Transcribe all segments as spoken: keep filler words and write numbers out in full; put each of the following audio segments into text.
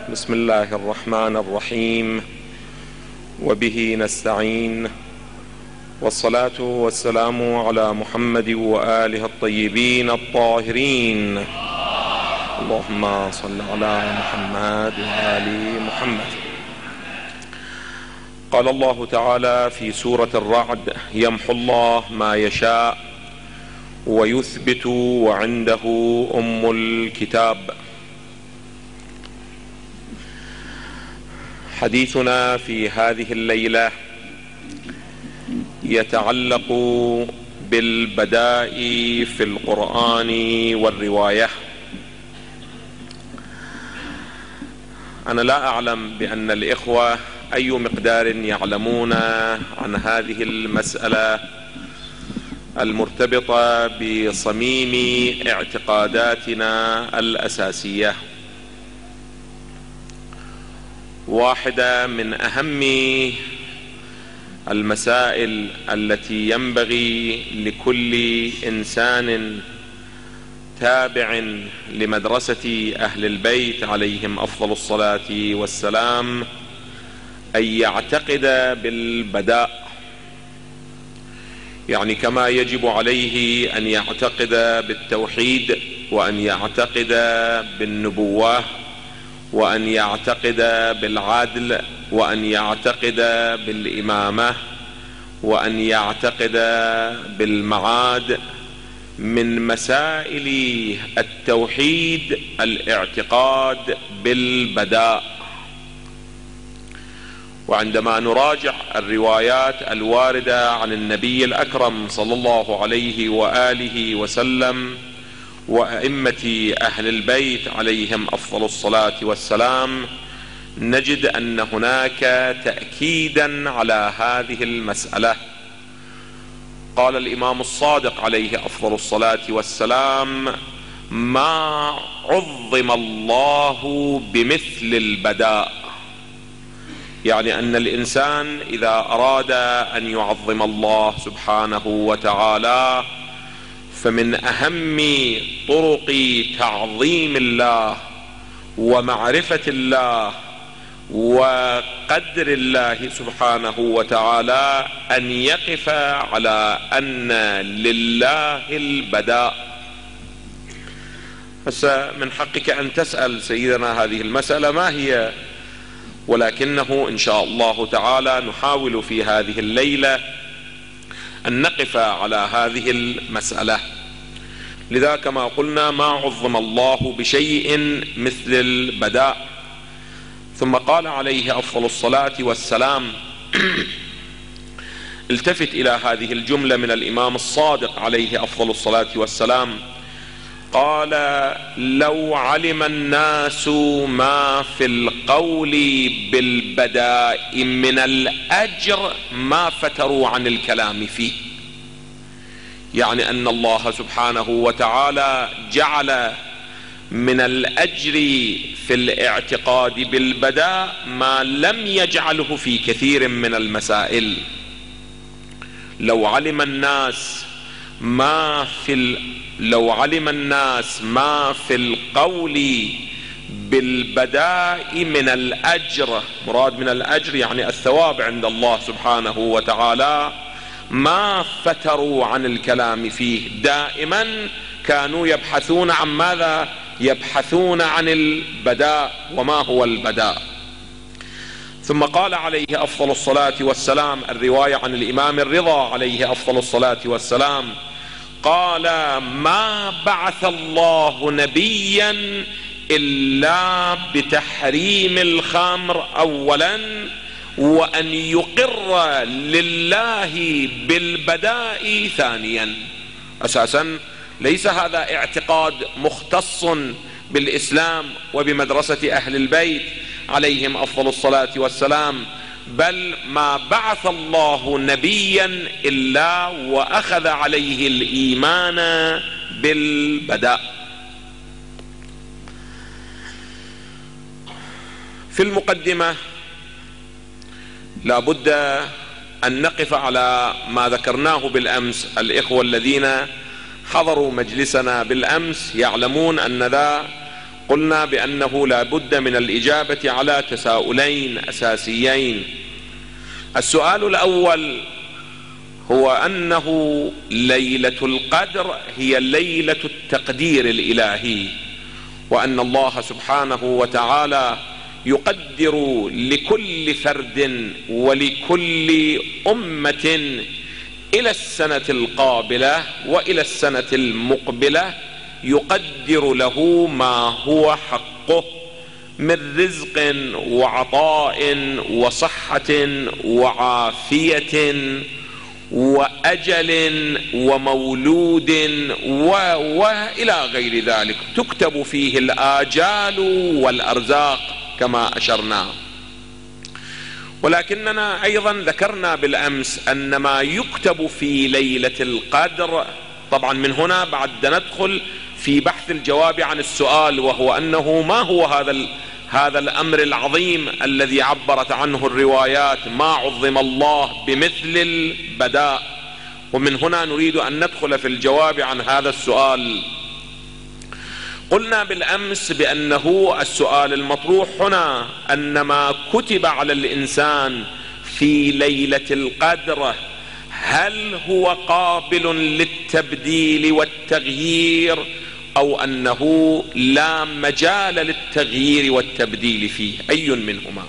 بسم الله الرحمن الرحيم، وبه نستعين، والصلاة والسلام على محمد وآله الطيبين الطاهرين. اللهم صل على محمد وآل محمد. قال الله تعالى في سورة الرعد: يمحو الله ما يشاء ويثبت وعنده أم الكتاب. حديثنا في هذه الليلة يتعلق بالبداء في القرآن والرواية. أنا لا أعلم بأن الإخوة أي مقدار يعلمون عن هذه المسألة المرتبطة بصميم اعتقاداتنا الأساسية. واحدة من أهم المسائل التي ينبغي لكل إنسان تابع لمدرسة أهل البيت عليهم أفضل الصلاة والسلام أن يعتقد بالبداء، يعني كما يجب عليه أن يعتقد بالتوحيد، وأن يعتقد بالنبوة، وأن يعتقد بالعدل، وأن يعتقد بالإمامة، وأن يعتقد بالمعاد. من مسائل التوحيد الاعتقاد بالبداء. وعندما نراجع الروايات الواردة عن النبي الأكرم صلى الله عليه وآله وسلم وأئمة أهل البيت عليهم أفضل الصلاة والسلام، نجد أن هناك تأكيدا على هذه المسألة. قال الإمام الصادق عليه أفضل الصلاة والسلام: ما عظم الله بمثل البداء. يعني أن الإنسان إذا أراد أن يعظم الله سبحانه وتعالى، فمن أهم طرق تعظيم الله ومعرفة الله وقدر الله سبحانه وتعالى أن يقف على أن لله البداء. هسه من حقك أن تسأل سيدنا هذه المسألة ما هي، ولكنه إن شاء الله تعالى نحاول في هذه الليلة أن نقف على هذه المسألة. لذا كما قلنا ما عظم الله بشيء مثل البداء. ثم قال عليه أفضل الصلاة والسلام: التفت إلى هذه الجملة من الإمام الصادق عليه أفضل الصلاة والسلام، قال: لو علم الناس ما في القول بالبداء من الأجر ما فتروا عن الكلام فيه. يعني أن الله سبحانه وتعالى جعل من الأجر في الاعتقاد بالبداء ما لم يجعله في كثير من المسائل. لو علم الناس ما في ال... لو علم الناس ما في القول بالبداء من الأجر، مراد من الأجر يعني الثواب عند الله سبحانه وتعالى، ما فتروا عن الكلام فيه. دائما كانوا يبحثون عن ماذا؟ يبحثون عن البداء. وما هو البداء؟ ثم قال عليه أفضل الصلاة والسلام، الرواية عن الإمام الرضا عليه أفضل الصلاة والسلام، قال: ما بعث الله نبيا إلا بتحريم الخمر أولا، وأن يقر لله بالبداء ثانيا. أساسا ليس هذا اعتقاد مختص بالإسلام وبمدرسة أهل البيت عليهم أفضل الصلاة والسلام، بل ما بعث الله نبيا إلا وأخذ عليه الإيمان بالبداء. في المقدمة لا بد أن نقف على ما ذكرناه بالأمس. الإخوة الذين حضروا مجلسنا بالأمس يعلمون أن ذا قلنا بأنه لا بد من الإجابة على تساؤلين أساسيين. السؤال الأول هو أنه ليلة القدر هي ليلة التقدير الإلهي، وأن الله سبحانه وتعالى يقدر لكل فرد ولكل أمة إلى السنة القابلة وإلى السنة المقبلة، يقدر له ما هو حقه من رزق وعطاء وصحة وعافية وأجل ومولود وإلى غير ذلك، تكتب فيه الآجال والأرزاق كما أشرنا. ولكننا أيضا ذكرنا بالأمس أن ما يكتب في ليلة القدر، طبعا من هنا بعد ندخل في بحث الجواب عن السؤال، وهو أنه ما هو هذا هذا الأمر العظيم الذي عبرت عنه الروايات، ما عظم الله بمثل البداء. ومن هنا نريد أن ندخل في الجواب عن هذا السؤال. قلنا بالأمس بأنه السؤال المطروح هنا أن ما كتب على الإنسان في ليلة القدر هل هو قابل للتبديل والتغيير، أو أنه لا مجال للتغيير والتبديل فيه، أي منهما؟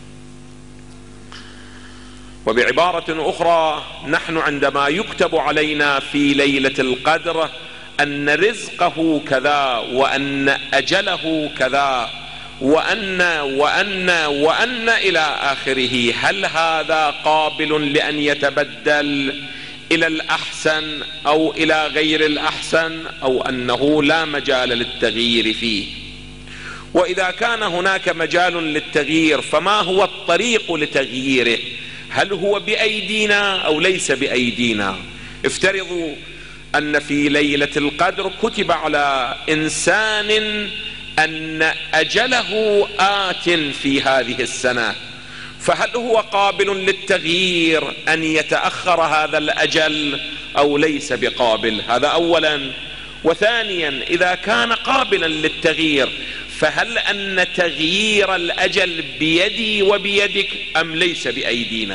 وبعبارة أخرى، نحن عندما يكتب علينا في ليلة القدر أن رزقه كذا وأن أجله كذا وأن وأن وأن إلى آخره، هل هذا قابل لأن يتبدل إلى الأحسن أو إلى غير الأحسن، أو أنه لا مجال للتغيير فيه؟ وإذا كان هناك مجال للتغيير فما هو الطريق لتغييره؟ هل هو بأيدينا أو ليس بأيدينا؟ افترضوا أن في ليلة القدر كتب على إنسان أن أجله آت في هذه السنة، فهل هو قابل للتغيير أن يتأخر هذا الأجل أو ليس بقابل؟ هذا أولا. وثانيا، إذا كان قابلا للتغيير فهل أن تغيير الأجل بيدي وبيدك أم ليس بأيدينا؟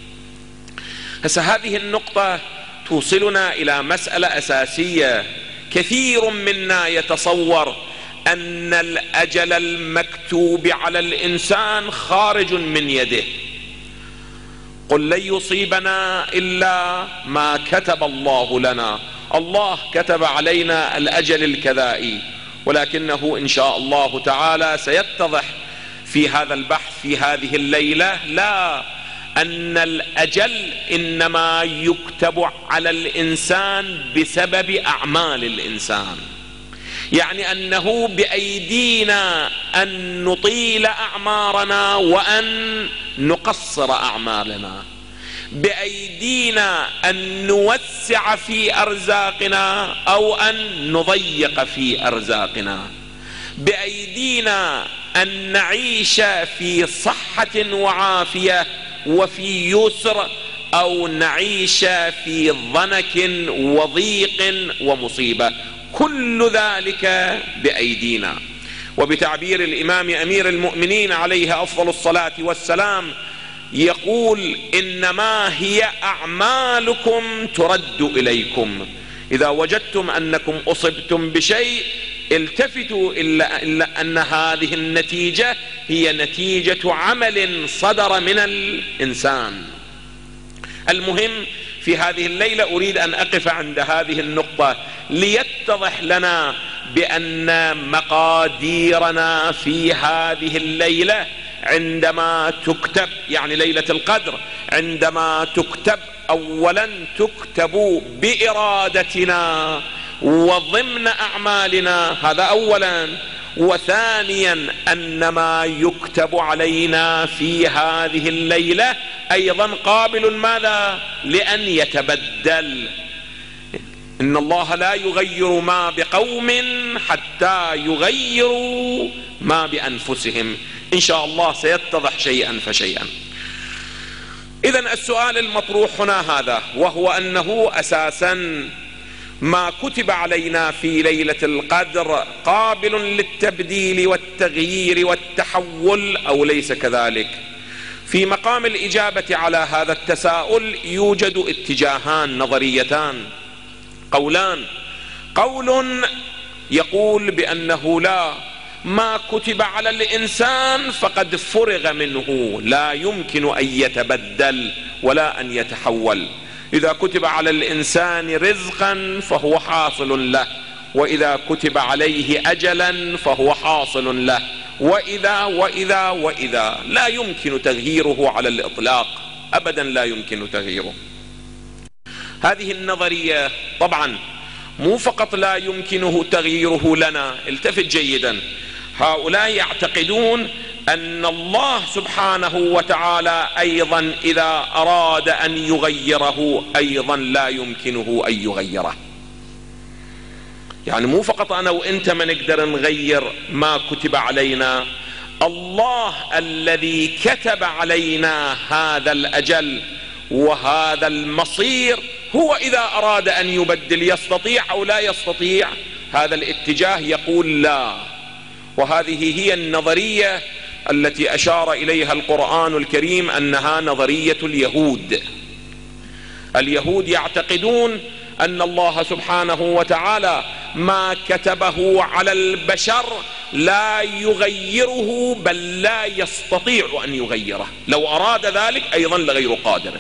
هسه هذه النقطة توصلنا إلى مسألة أساسية. كثير منا يتصور أن الأجل المكتوب على الإنسان خارج من يده. قل لن يصيبنا إلا ما كتب الله لنا، الله كتب علينا الأجل الكذائي، ولكنه إن شاء الله تعالى سيتضح في هذا البحث في هذه الليلة لا، أن الأجل إنما يكتب على الإنسان بسبب أعمال الإنسان، يعني أنه بأيدينا أن نطيل أعمارنا وأن نقصر أعمالنا، بأيدينا أن نوسع في أرزاقنا أو أن نضيق في أرزاقنا، بأيدينا أن نعيش في صحة وعافية وفي يسر، أو نعيش في ضنك وضيق ومصيبة، كل ذلك بأيدينا. وبتعبير الإمام أمير المؤمنين عليه أفضل الصلاة والسلام يقول: إنما هي أعمالكم ترد إليكم. إذا وجدتم أنكم أصبتم بشيء التفتوا إلا, إلا أن هذه النتيجة هي نتيجة عمل صدر من الإنسان. المهم في هذه الليلة أريد أن أقف عند هذه النقطة ليتضح لنا بأن مقاديرنا في هذه الليلة عندما تكتب، يعني ليلة القدر عندما تكتب، أولا تكتب بإرادتنا وضمن أعمالنا، هذا أولا. وثانيا أن ما يكتب علينا في هذه الليلة أيضا قابل ماذا؟ لأن يتبدل. إن الله لا يغير ما بقوم حتى يغيروا ما بأنفسهم. إن شاء الله سيتضح شيئا فشيئا. إذن السؤال المطروح هنا هذا، وهو أنه أساسا ما كتب علينا في ليلة القدر قابل للتبديل والتغيير والتحول أو ليس كذلك؟ في مقام الإجابة على هذا التساؤل يوجد اتجاهان نظريتان، قولان. قول يقول بأنه لا، ما كتب على الإنسان فقد فرغ منه، لا يمكن أن يتبدل ولا أن يتحول. إذا كتب على الإنسان رزقا فهو حاصل له، وإذا كتب عليه أجلا فهو حاصل له، وإذا وإذا وإذا لا يمكن تغييره على الإطلاق، أبدا لا يمكن تغييره. هذه النظرية طبعا مو فقط لا يمكنه تغييره لنا، التفت جيدا، هؤلاء يعتقدون أن الله سبحانه وتعالى أيضا إذا أراد أن يغيره أيضا لا يمكنه أن يغيره. يعني مو فقط أنا وإنت ما نقدر نغير ما كتب علينا، الله الذي كتب علينا هذا الأجل وهذا المصير هو إذا أراد أن يبدل يستطيع أو لا يستطيع. هذا الاتجاه يقول لا، وهذه هي النظرية التي أشار إليها القرآن الكريم أنها نظرية اليهود. اليهود يعتقدون أن الله سبحانه وتعالى ما كتبه على البشر لا يغيره، بل لا يستطيع أن يغيره، لو أراد ذلك أيضا لغير قادر.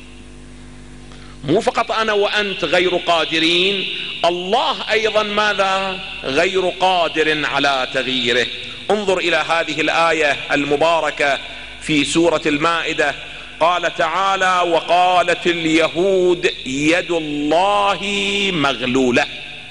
مو فقط أنا وأنت غير قادرين، الله أيضا ماذا؟ غير قادر على تغييره. انظر إلى هذه الآية المباركة في سورة المائدة، قال تعالى: وقالت اليهود يد الله مغلولة.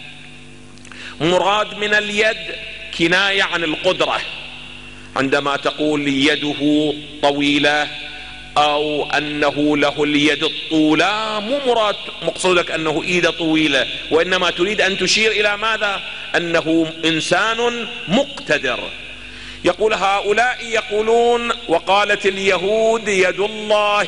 مراد من اليد كناية عن القدرة، عندما تقول يده طويلة أو أنه له اليد الطولة، مو مراد مقصودك أنه إيده طويلة، وإنما تريد أن تشير إلى ماذا؟ أنه إنسان مقتدر. يقول هؤلاء يقولون وقالت اليهود يد الله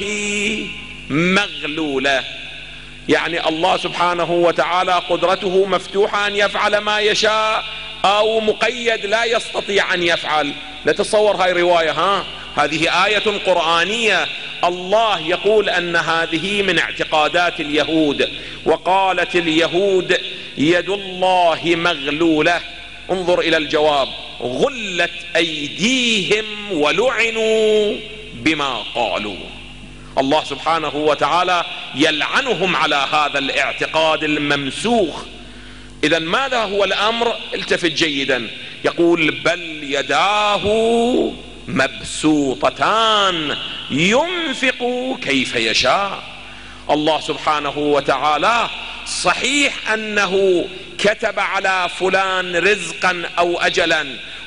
مغلولة، يعني الله سبحانه وتعالى قدرته مفتوحة أن يفعل ما يشاء، أو مقيد لا يستطيع أن يفعل. نتصور هاي رواية، ها هذه آية قرآنية، الله يقول أن هذه من اعتقادات اليهود. وقالت اليهود يد الله مغلولة. انظر إلى الجواب: غلت أيديهم ولعنوا بما قالوا. الله سبحانه وتعالى يلعنهم على هذا الاعتقاد الممسوخ. إذا ماذا هو الأمر؟ التفت جيدا، يقول: بل يداه مبسوطتان ينفق كيف يشاء. الله سبحانه وتعالى صحيح أنه كتب على فلان رزقا أو أجلا،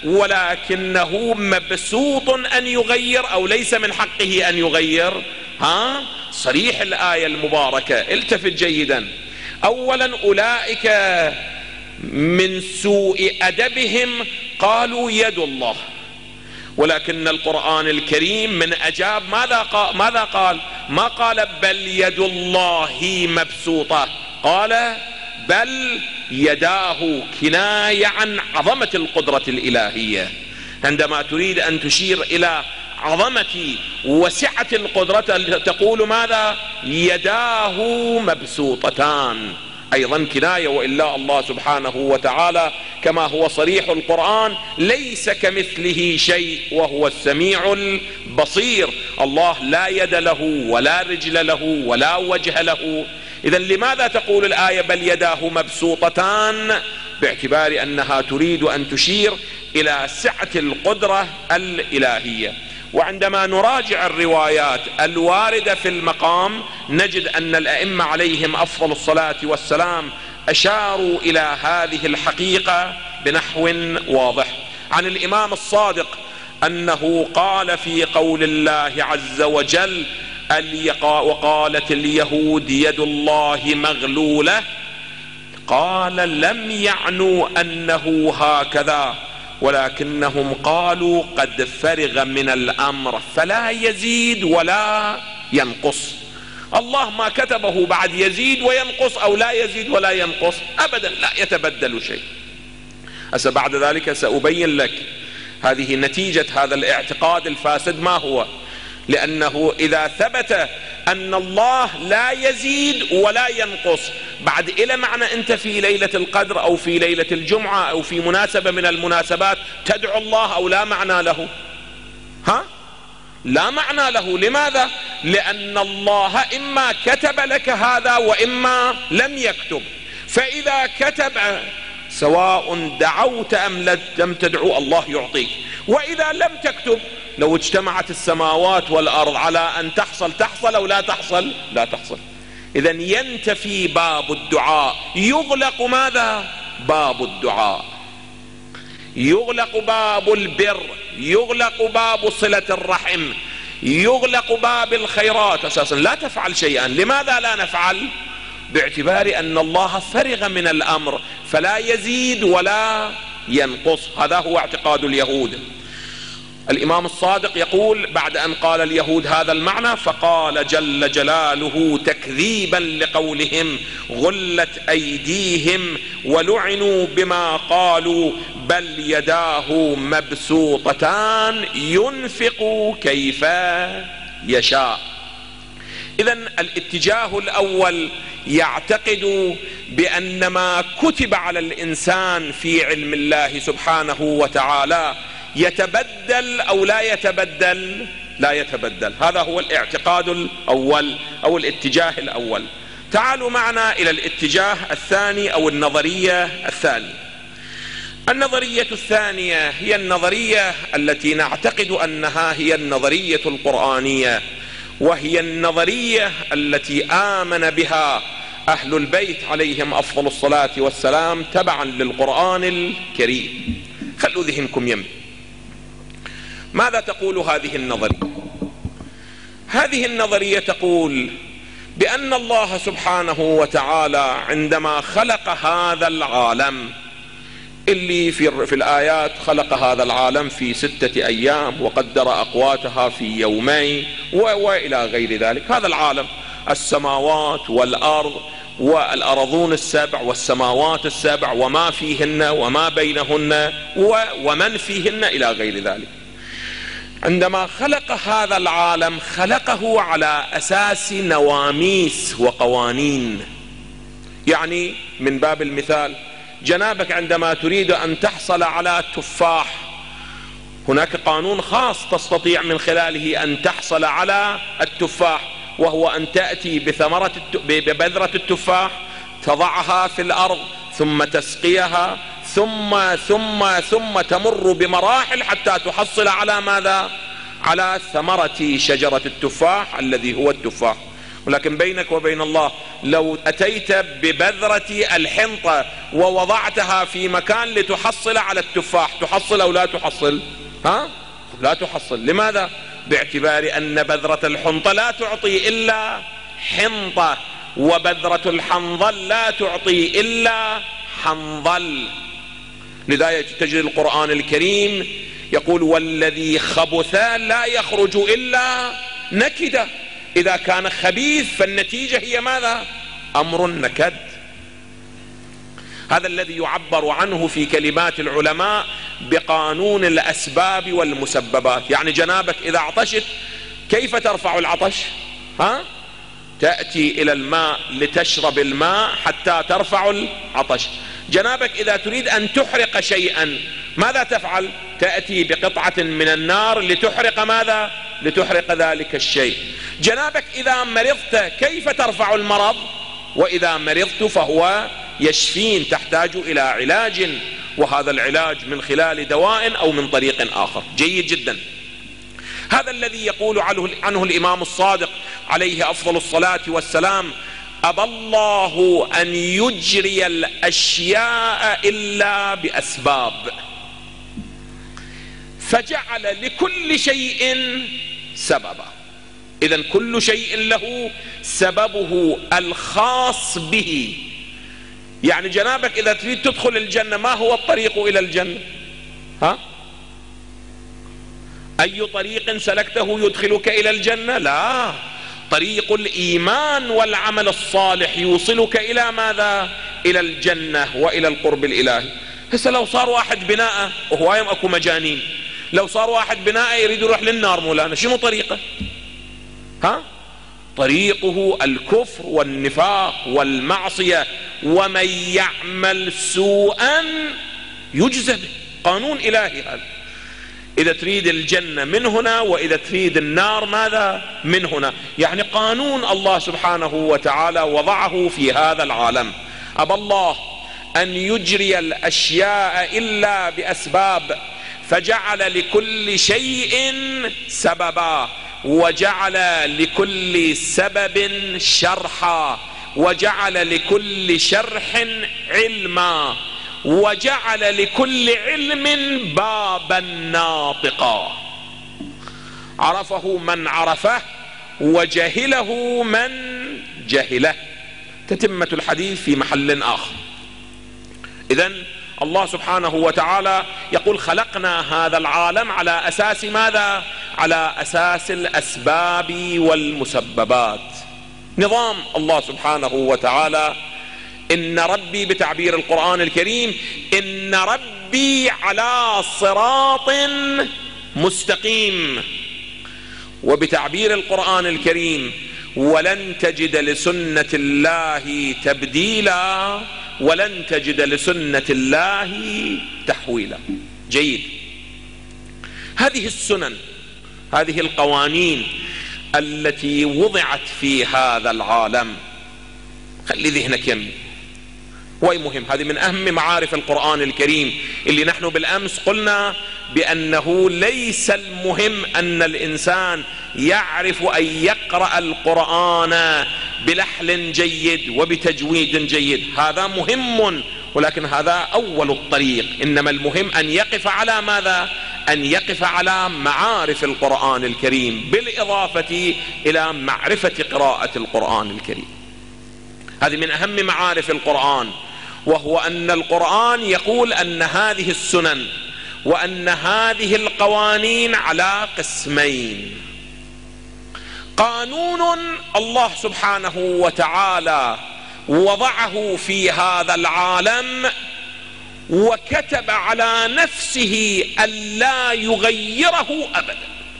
ولكنه مبسوط أن يغير أو ليس من حقه أن يغير. ها صريح الآية المباركة. التفت جيدا. أولا أولئك من سوء أدبهم قالوا يد الله، ولكن القرآن الكريم من أجاب ماذا قال؟ ماذا قال؟ ما قال بل يد الله مبسوطة، قال بل يداه، كناية عن عظمة القدرة الإلهية. عندما تريد أن تشير إلى عظمة وسعة القدرة تقول ماذا؟ يداه مبسوطتان، أيضا كناية. وإلا الله سبحانه وتعالى كما هو صريح القرآن ليس كمثله شيء وهو السميع البصير. الله لا يد له ولا رجل له ولا وجه له. إذن لماذا تقول الآية بل يداه مبسوطتان؟ باعتبار أنها تريد أن تشير إلى سعة القدرة الإلهية. وعندما نراجع الروايات الواردة في المقام نجد أن الأئمة عليهم أفضل الصلاة والسلام أشاروا إلى هذه الحقيقة بنحو واضح. عن الإمام الصادق أنه قال في قول الله عز وجل: وقالت اليهود يد الله مغلولة، قال لم يعنوا أنه هكذا، ولكنهم قالوا قد فرغ من الأمر فلا يزيد ولا ينقص. الله ما كتبه بعد يزيد وينقص أو لا يزيد ولا ينقص أبدا، لا يتبدل شيء. هسه بعد ذلك سأبين لك هذه نتيجة هذا الاعتقاد الفاسد ما هو. لأنه إذا ثبت أن الله لا يزيد ولا ينقص، بعد إلى معنى أنت في ليلة القدر أو في ليلة الجمعة أو في مناسبة من المناسبات تدعو الله أو لا معنى له؟ ها؟ لا معنى له. لماذا؟ لأن الله إما كتب لك هذا وإما لم يكتب. فإذا كتب سواء دعوت أم لم تدعو الله يعطيك، وإذا لم تكتب لو اجتمعت السماوات والأرض على أن تحصل تحصل أو لا تحصل لا تحصل. إذن ينتفي باب الدعاء، يغلق ماذا؟ باب الدعاء، يغلق باب البر، يغلق باب صلة الرحم، يغلق باب الخيرات. أساسا لا تفعل شيئا. لماذا لا نفعل؟ باعتبار أن الله فرغ من الأمر فلا يزيد ولا ينقص. هذا هو اعتقاد اليهود. الإمام الصادق يقول بعد أن قال اليهود هذا المعنى، فقال جل جلاله تكذيبا لقولهم غلت أيديهم ولعنوا بما قالوا بل يداه مبسوطتان ينفق كيف يشاء. إذن الاتجاه الأول يعتقد بأن ما كتب على الإنسان في علم الله سبحانه وتعالى يتبدل أو لا يتبدل؟ لا يتبدل. هذا هو الاعتقاد الأول أو الاتجاه الأول. تعالوا معنا إلى الاتجاه الثاني أو النظرية الثانية. النظرية الثانية هي النظرية التي نعتقد أنها هي النظرية القرآنية، وهي النظرية التي آمن بها أهل البيت عليهم أفضل الصلاة والسلام تبعا للقرآن الكريم. خلوا ذهنكم يم. ماذا تقول هذه النظرية؟ هذه النظرية تقول بأن الله سبحانه وتعالى عندما خلق هذا العالم اللي في, في الآيات خلق هذا العالم في ستة أيام وقدر أقواتها في يومين وإلى غير ذلك، هذا العالم السماوات والأرض والأرضون السبع والسماوات السبع وما فيهن وما بينهن ومن فيهن إلى غير ذلك. عندما خلق هذا العالم خلقه على أساس نواميس وقوانين. يعني من باب المثال، جنابك عندما تريد أن تحصل على تفاح هناك قانون خاص تستطيع من خلاله أن تحصل على التفاح، وهو أن تأتي بثمرة ببذرة التفاح تضعها في الأرض ثم تسقيها ثم ثم ثم تمر بمراحل حتى تحصل على ماذا؟ على ثمرة شجرة التفاح الذي هو التفاح. ولكن بينك وبين الله لو أتيت ببذرة الحنطة ووضعتها في مكان لتحصل على التفاح تحصل أو لا تحصل؟ ها؟ لا تحصل. لماذا؟ باعتبار أن بذرة الحنطة لا تعطي إلا حنطة، وبذرة الحنظل لا تعطي إلا حنظل. لذلك تجد القرآن الكريم يقول والذي خبث لا يخرج إلا نكدة. إذا كان خبيث فالنتيجة هي ماذا؟ أمر نكد. هذا الذي يعبر عنه في كلمات العلماء بقانون الأسباب والمسببات. يعني جنابك إذا عطشت كيف ترفع العطش؟ ها؟ تأتي إلى الماء لتشرب الماء حتى ترفع العطش. جنابك إذا تريد أن تحرق شيئا ماذا تفعل؟ تأتي بقطعة من النار لتحرق ماذا؟ لتحرق ذلك الشيء. جنابك إذا مرضت كيف ترفع المرض؟ وإذا مرضت فهو يشفين، تحتاج إلى علاج، وهذا العلاج من خلال دواء أو من طريق آخر. جيد جدا. هذا الذي يقول عنه الإمام الصادق عليه أفضل الصلاة والسلام أبى الله أن يجري الأشياء إلا بأسباب، فجعل لكل شيء سببا. إذن كل شيء له سببه الخاص به. يعني جنابك إذا تريد تدخل الجنة ما هو الطريق إلى الجنة؟ ها؟ أي طريق سلكته يدخلك إلى الجنة؟ لا، طريق الإيمان والعمل الصالح يوصلك إلى ماذا؟ إلى الجنة وإلى القرب الإلهي. هسه لو صار واحد بناء، وهوايم أكو مجانين، لو صار واحد بناء يريد يروح للنار مولانا، شنو طريقه؟ ها؟ طريقه الكفر والنفاق والمعصية، ومن يعمل سوءا يجزى به. قانون إلهي هذا. إذا تريد الجنة من هنا، وإذا تريد النار ماذا؟ من هنا. يعني قانون الله سبحانه وتعالى وضعه في هذا العالم. أبى الله أن يجري الأشياء إلا بأسباب، فجعل لكل شيء سببا، وجعل لكل سبب شرحا، وجعل لكل شرح علما، وجعل لكل علم بابا ناطقا، عرفه من عرفه وجهله من جهله. تتمة الحديث في محل آخر. إذن الله سبحانه وتعالى يقول خلقنا هذا العالم على أساس ماذا؟ على أساس الأسباب والمسببات. نظام الله سبحانه وتعالى. إن ربي بتعبير القرآن الكريم إن ربي على صراط مستقيم، وبتعبير القرآن الكريم ولن تجد لسنة الله تبديلا ولن تجد لسنة الله تحويلا. جيد. هذه السنن، هذه القوانين التي وضعت في هذا العالم، خلي ذهنك يمي، وهي مهم. هذه من أهم معارف القرآن الكريم اللي نحن بالأمس قلنا بأنه ليس المهم أن الإنسان يعرف أن يقرأ القرآن بلحن جيد وبتجويد جيد، هذا مهم، ولكن هذا أول الطريق. إنما المهم أن يقف على ماذا؟ أن يقف على معارف القرآن الكريم، بالإضافة إلى معرفة قراءة القرآن الكريم. هذه من أهم معارف القرآن، وهو أن القرآن يقول أن هذه السنن وأن هذه القوانين على قسمين. قانون الله سبحانه وتعالى وضعه في هذا العالم، وكتب على نفسه ألا يغيره أبدا.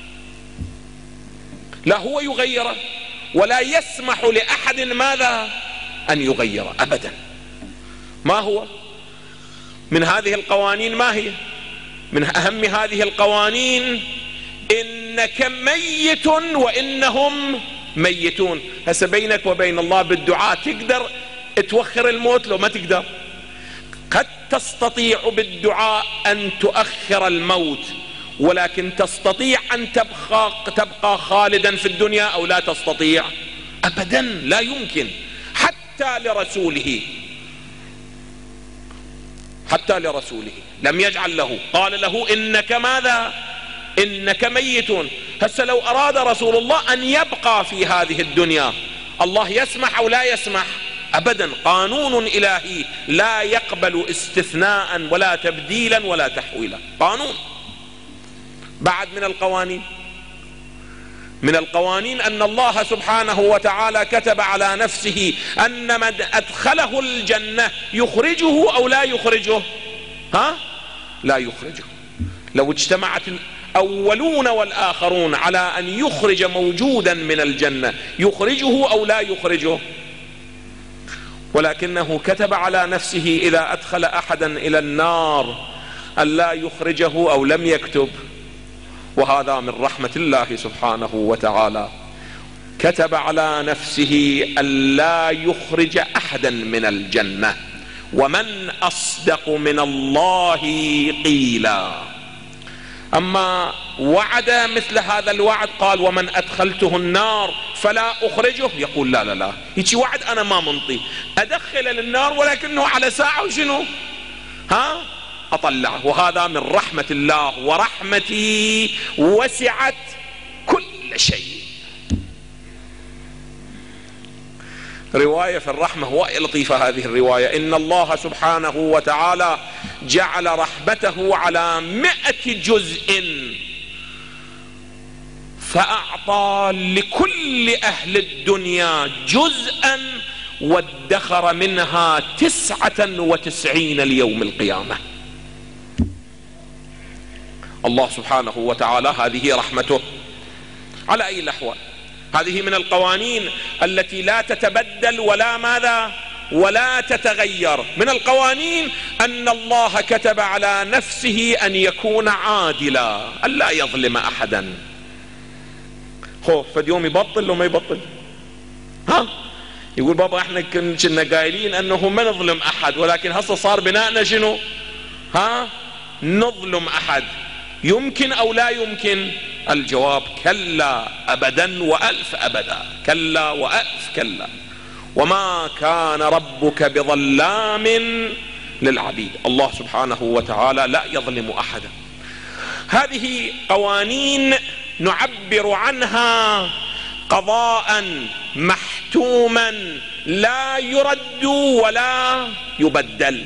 لا هو يغيره ولا يسمح لأحد ماذا؟ أن يغيره أبدا. ما هو من هذه القوانين؟ ما هي من أهم هذه القوانين؟ إنك ميت وإنهم ميتون. هسه بينك وبين الله بالدعاء تقدر توخر الموت لو ما تقدر؟ قد تستطيع بالدعاء أن تؤخر الموت، ولكن تستطيع أن تبقى, تبقى خالدا في الدنيا أو لا تستطيع؟ أبدا لا يمكن. حتى لرسوله حتى لرسوله لم يجعل له، قال له إنك ماذا؟ إنك ميت. هسه لو أراد رسول الله أن يبقى في هذه الدنيا، الله يسمح أو لا يسمح؟ أبدا. قانون إلهي لا يقبل استثناء ولا تبديلا ولا تحويلا. قانون. بعد من القوانين من القوانين أن الله سبحانه وتعالى كتب على نفسه أن من أدخله الجنة يخرجه أو لا يخرجه؟ ها؟ لا يخرجه. لو اجتمعت الأولون والآخرون على أن يخرج موجودا من الجنة، يخرجه أو لا يخرجه؟ ولكنه كتب على نفسه إذا أدخل أحدا إلى النار أن لا يخرجه أو لم يكتب. وهذا من رحمة الله سبحانه وتعالى. كتب على نفسه أن لا يخرج أحدا من الجنة. ومن أصدق من الله قيلا. أما وعد مثل هذا الوعد، قال ومن أدخلته النار فلا أخرجه، يقول لا لا لا يجي وعد أنا ما منطي، أدخل للنار ولكنه على ساعة وشنو ها أطلعه. وهذا من رحمة الله، ورحمتي وسعت كل شيء. رواية في الرحمة ولطيفة هذه الرواية. إن الله سبحانه وتعالى جعل رحمته على مئة جزء، فأعطى لكل أهل الدنيا جزءا وادخر منها تسعة وتسعين ليوم القيامة. الله سبحانه وتعالى هذه رحمته. على أي الأحوال هذه من القوانين التي لا تتبدل ولا ماذا ولا تتغير. من القوانين أن الله كتب على نفسه أن يكون عادلا، أن لا يظلم أحدا. خوف فد يوم يبطل لو ما يبطل، ها يقول بابا احنا كنا قايلين انه ما نظلم احد، ولكن هسه صار بناءنا شنو؟ ها نظلم احد. يمكن او لا يمكن؟ الجواب كلا ابدا والف ابدا، كلا والف كلا. وما كان ربك بظلام للعبيد. الله سبحانه وتعالى لا يظلم احدا. هذه قوانين نعبر عنها قضاء محتوما لا يرد ولا يبدل.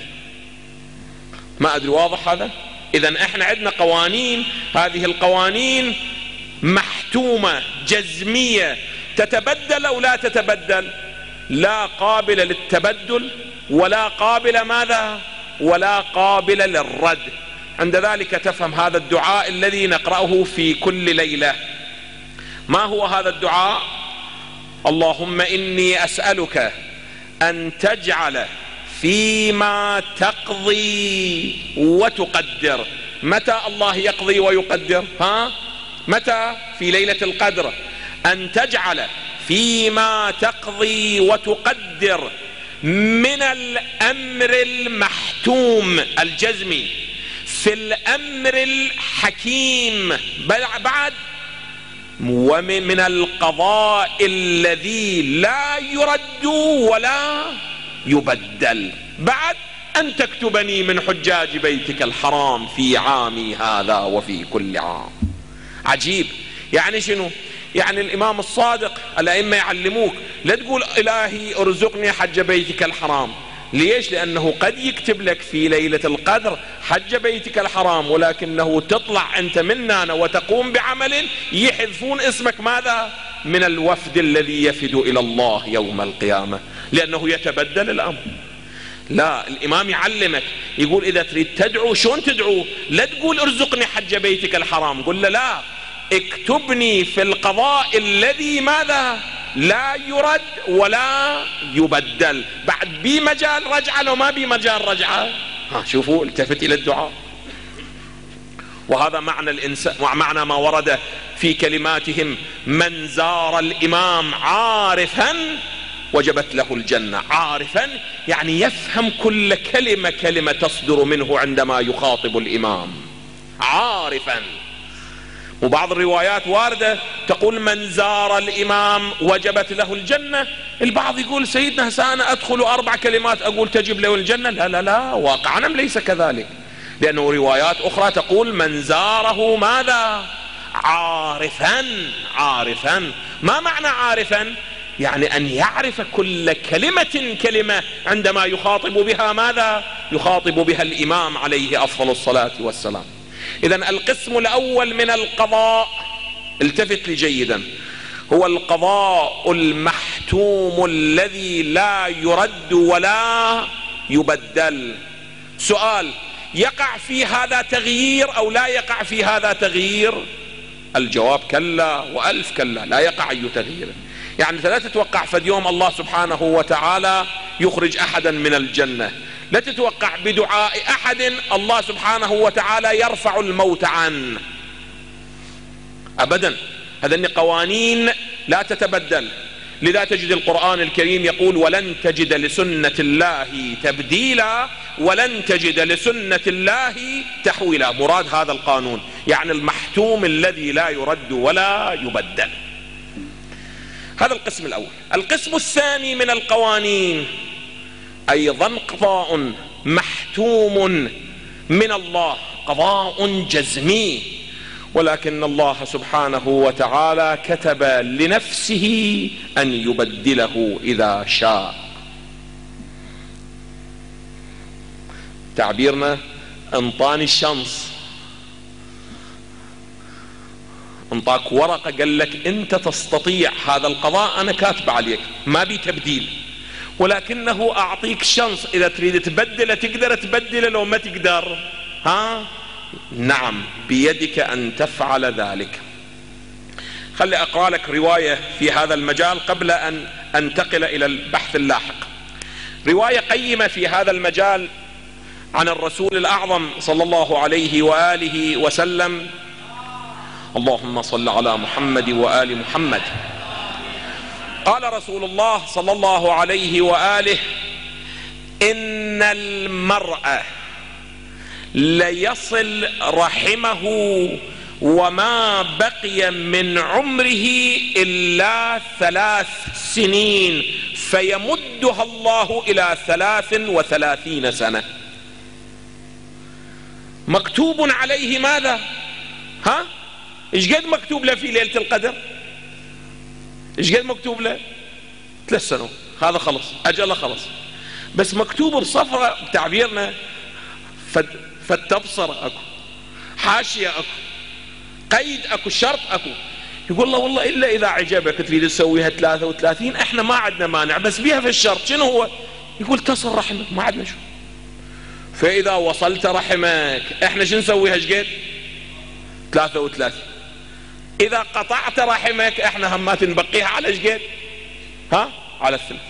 ما ادري واضح هذا؟ اذا احنا عندنا قوانين، هذه القوانين محتومة جزمية، تتبدل او لا تتبدل؟ لا قابل للتبدل ولا قابل ماذا ولا قابل للرد. عند ذلك تفهم هذا الدعاء الذي نقرأه في كل ليلة. ما هو هذا الدعاء؟ اللهم إني أسألك أن تجعل فيما تقضي وتقدر. متى الله يقضي ويقدر؟ ها؟ متى؟ في ليلة القدر. أن تجعل فيما تقضي وتقدر من الأمر المحتوم الجزمي في الأمر الحكيم بعد، ومن القضاء الذي لا يرد ولا يبدل بعد، أن تكتبني من حجاج بيتك الحرام في عامي هذا وفي كل عام. عجيب. يعني شنو؟ يعني الإمام الصادق الأئمة يعلموك لا تقول إلهي ارزقني حج بيتك الحرام. ليش؟ لأنه قد يكتب لك في ليلة القدر حج بيتك الحرام، ولكنه تطلع أنت مننا وتقوم بعمل يحذفون اسمك ماذا؟ من الوفد الذي يفد إلى الله يوم القيامة، لأنه يتبدل الأمر. لا، الإمام يعلمك يقول إذا تريد تدعو شلون تدعو؟ لا تقول ارزقني حج بيتك الحرام، قل له لا، اكتبني في القضاء الذي ماذا؟ لا يرد ولا يبدل بعد، بي مجال رجعة لو ما بي مجال رجعة. ها شوفوا، التفت إلى الدعاء. وهذا معنى الإنسان، معنى ما ورد في كلماتهم: من زار الإمام عارفا وجبت له الجنة. عارفا يعني يفهم كل كلمة كلمة تصدر منه عندما يخاطب الإمام. عارفا. وبعض الروايات واردة تقول من زار الإمام وجبت له الجنة. البعض يقول سيدنا هسه أنا أدخل أربع كلمات أقول تجب له الجنة. لا لا لا، واقعا ليس كذلك، لأنه روايات أخرى تقول من زاره ماذا؟ عارفا. عارفا. ما معنى عارفا؟ يعني أن يعرف كل كلمة كلمة عندما يخاطب بها ماذا؟ يخاطب بها الإمام عليه أفضل الصلاة والسلام. إذن القسم الأول من القضاء، التفت لي جيدا، هو القضاء المحتوم الذي لا يرد ولا يبدل. سؤال: يقع في هذا تغيير أو لا يقع في هذا تغيير؟ الجواب كلا وألف كلا، لا يقع أي تغيير. يعني لا تتوقع فد يوم الله سبحانه وتعالى يخرج أحدا من الجنة، لا تتوقع بدعاء أحد الله سبحانه وتعالى يرفع الموت عنه أبدا. هذه قوانين لا تتبدل. لذا تجد القرآن الكريم يقول: ولن تجد لسنة الله تبديلا ولن تجد لسنة الله تحويلا. مراد هذا القانون يعني المحتوم الذي لا يرد ولا يبدل. هذا القسم الأول. القسم الثاني من القوانين أيضا قضاء محتوم من الله، قضاء جزمي، ولكن الله سبحانه وتعالى كتب لنفسه أن يبدله إذا شاء. تعبيرنا انطاني الشمس انطاك ورقة قال لك انت تستطيع هذا القضاء، انا كاتب عليك ما بي تبديل، ولكنه اعطيك شانس اذا تريد تبدله تقدر تبدله، لو ما تقدر ها نعم بيدك ان تفعل ذلك. خلي اقرأ لك رواية في هذا المجال قبل ان انتقل الى البحث اللاحق. رواية قيمة في هذا المجال عن الرسول الاعظم صلى الله عليه وآله وسلم. اللهم صل على محمد وآل محمد. قال رسول الله صلى الله عليه وآله: إن المرء ليصل رحمه وما بقي من عمره إلا ثلاث سنين فيمدها الله إلى ثلاث وثلاثين سنة. مكتوب عليه ماذا؟ ها؟ ايش قد مكتوب له في ليلة القدر؟ ايش قد مكتوب له؟ ثلاث سنوات، هذا خلص اجله خلص، بس مكتوب بصفرة بتعبيرنا فد فالتبصرة اكو، حاشية اكو، قيد اكو، شرط اكو. يقول له والله الا اذا عجبك تريد تسويها ثلاثة وثلاثين احنا ما عندنا مانع، بس بيها في الشرط. شنو هو؟ يقول تصل رحمك، ما عندنا شو. فاذا وصلت رحمك احنا شو نسويها؟ ايش قد؟ ثلاثة وثلاثين. اذا قطعت رحمك احنا هم ما تنبقيها على ايش قد؟ ها؟ على الثلث.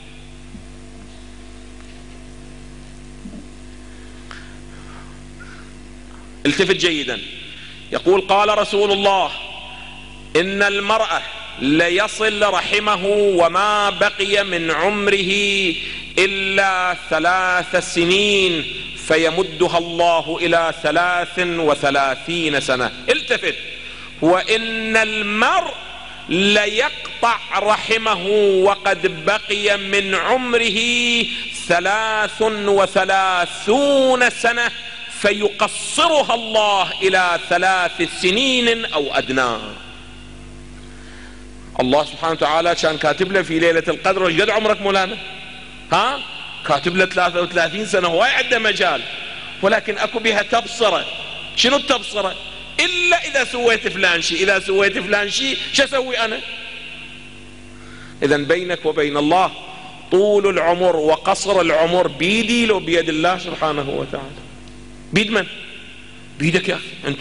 التفت جيدا. يقول قال رسول الله: ان المرء ليصل رحمه وما بقي من عمره الا ثلاث سنين فيمدها الله الى ثلاث وثلاثين سنة. التفت. وان المرء ليقطع رحمه وقد بقي من عمره ثلاث وثلاثون سنة فيقصرها الله الى ثلاث سنين او ادنى. الله سبحانه وتعالى كان كاتب له في ليلة القدر. وش قد عمرك مولانا؟ ها؟ كاتب له ثلاثة وثلاثين سنة، هواي عنده مجال، ولكن اكو بها تبصرة. شنو التبصرة؟ الا اذا سويت فلان شيء، اذا سويت فلان شيء شو اسوي انا؟ اذا بينك وبين الله طول العمر وقصر العمر بيدي لو بيد الله سبحانه وتعالى. بيد من؟ بيدك يا اخي انت.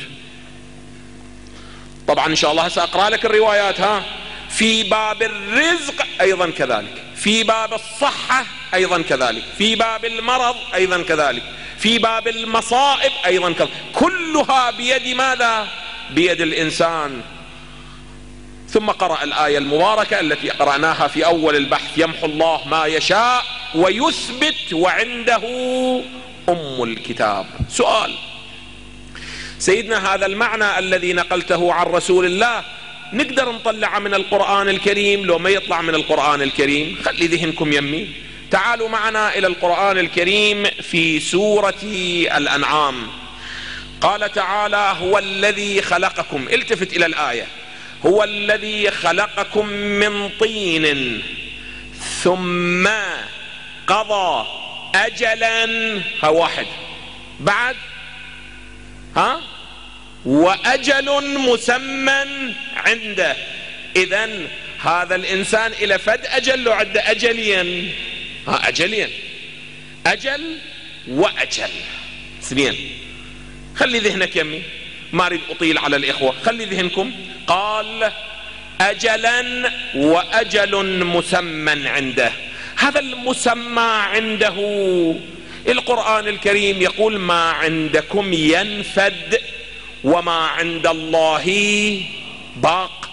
طبعا ان شاء الله ساقرا لك الروايات. ها؟ في باب الرزق ايضا كذلك، في باب الصحة ايضا كذلك، في باب المرض ايضا كذلك، في باب المصائب ايضا كذلك، كلها بيد ماذا؟ بيد الانسان. ثم قرأ الآية المباركة التي قرأناها في اول البحث: يمحو الله ما يشاء ويثبت وعنده ام الكتاب. سؤال: سيدنا هذا المعنى الذي نقلته عن رسول الله نقدر نطلع من القرآن الكريم لو ما يطلع من القرآن الكريم؟ خلي ذهنكم يمي. تعالوا معنا إلى القرآن الكريم في سورة الأنعام. قال تعالى: هو الذي خلقكم. التفت إلى الآية: هو الذي خلقكم من طين ثم قضى أجلا. ها واحد بعد ها وأجل مسمى عنده. إذن هذا الإنسان إلى فد أجل لو عنده أجلين. ها أجلين، أجل وأجل اثنين. خلي ذهنك يمي، ما أريد أطيل على الإخوة، خلي ذهنكم. قال أجلا وأجل مسمى عنده. هذا المسمى عنده القرآن الكريم يقول: ما عندكم ينفد وما عند الله باق.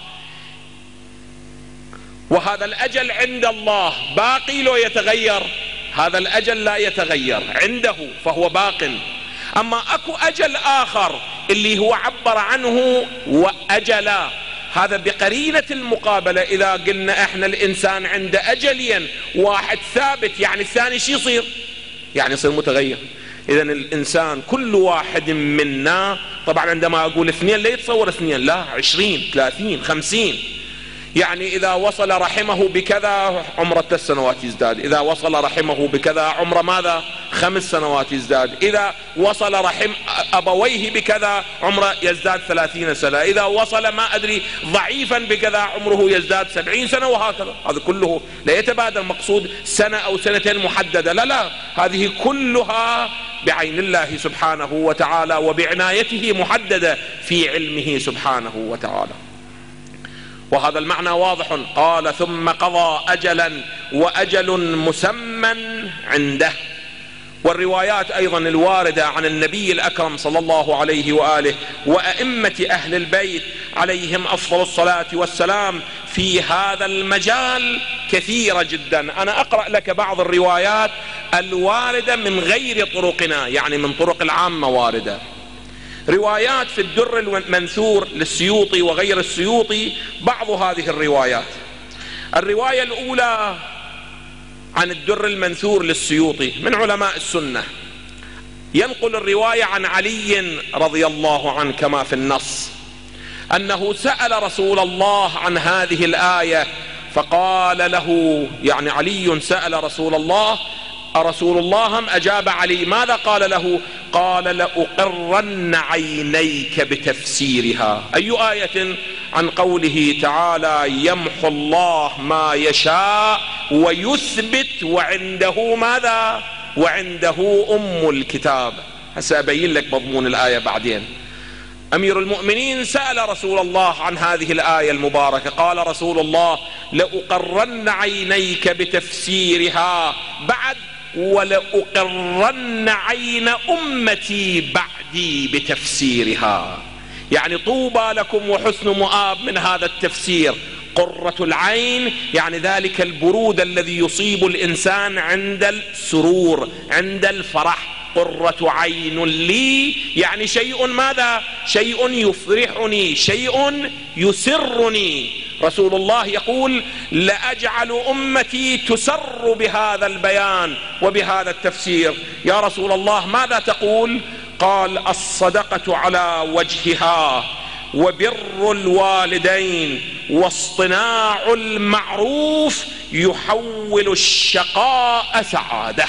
وهذا الأجل عند الله باقي لو يتغير، هذا الأجل لا يتغير عنده فهو باق. أما أكو أجل آخر اللي هو عبر عنه وأجلا، هذا بقرينة المقابلة. إذا قلنا احنا الإنسان عنده أجلين، واحد ثابت يعني الثاني شي يصير؟ يعني يصير متغير. إذن الإنسان كل واحد منا، طبعا عندما أقول اثنين لا يتصور اثنين، لا عشرين ثلاثين خمسين. يعني إذا وصل رحمه بكذا عمره ثلاث سنوات يزداد، إذا وصل رحمه بكذا عمره ماذا؟ خمس سنوات يزداد، إذا وصل رحم أبويه بكذا عمره يزداد ثلاثين سنة، إذا وصل ما أدري ضعيفا بكذا عمره يزداد سبعين سنة، وهكذا. هذا كله لا يتبادل مقصود سنة أو سنتين محددة، لا لا، هذه كلها بعين الله سبحانه وتعالى وبعنايته محددة في علمه سبحانه وتعالى. وهذا المعنى واضح. قال ثم قضى أجلا وأجل مسمى عنده. والروايات أيضا الواردة عن النبي الأكرم صلى الله عليه وآله وأئمة أهل البيت عليهم أفضل الصلاة والسلام في هذا المجال كثيرة جدا. أنا أقرأ لك بعض الروايات الواردة من غير طرقنا، يعني من طرق العامة واردة. روايات في الدر المنثور للسيوطي وغير السيوطي بعض هذه الروايات. الرواية الأولى عن الدر المنثور للسيوطي من علماء السنة، ينقل الرواية عن علي رضي الله عنه كما في النص أنه سأل رسول الله عن هذه الآية فقال له، يعني علي سأل رسول الله، رسول الله هم أجاب علي، ماذا قال له؟ قال لأقرن عينيك بتفسيرها. أي آية؟ عن قوله تعالى يمحو الله ما يشاء ويثبت وعنده ماذا؟ وعنده أم الكتاب. سأبين لك مضمون الآية بعدين. أمير المؤمنين سأل رسول الله عن هذه الآية المباركة، قال رسول الله لأقرن عينيك بتفسيرها، بعد ولأقرن عين أمتي بعدي بتفسيرها. يعني طوبى لكم وحسن مآب من هذا التفسير. قرة العين يعني ذلك البرود الذي يصيب الإنسان عند السرور، عند الفرح. قرة عين لي يعني شيء ماذا؟ شيء يفرحني، شيء يسرني. رسول الله يقول لأجعل أمتي تسر بهذا البيان وبهذا التفسير. يا رسول الله ماذا تقول؟ قال الصدقة على وجهها وبر الوالدين واصطناع المعروف يحول الشقاء سعادة.